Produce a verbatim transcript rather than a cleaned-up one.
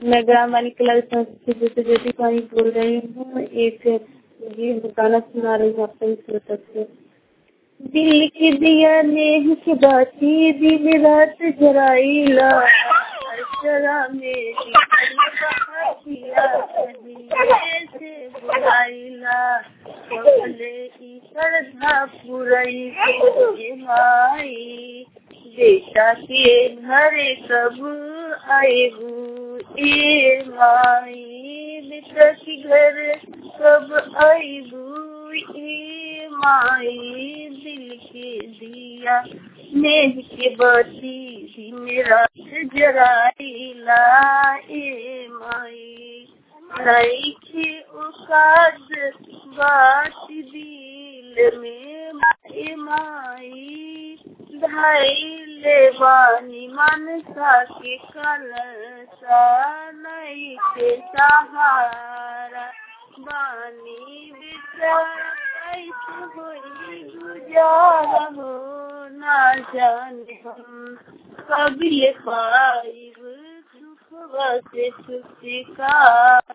मैं ग्राम वाली कला संस्कृति से ज्योति पानी बोल रही हूँ। एक गीत गाना सुना रही हूँ आपको श्रोता से। दिल के दिया नेह के बाती दिन रात जराइला जरा मेरी से बुलाइला कबले की श्रद्धा पुरई माई बेटा के घर कब आएगू ए माई बेटा के घर कब आएगू ए माई दिल के दिया नेह के बती दिन रात जराइला ए माई रईखे उकाद बात दिल में ए माई धाइले बानी मनसा के कलसा नहीं के सहारा बानी बेचारा कैसे होई गुजारा हो ना जाने हम कभी पाइब सुख से छुटकारा।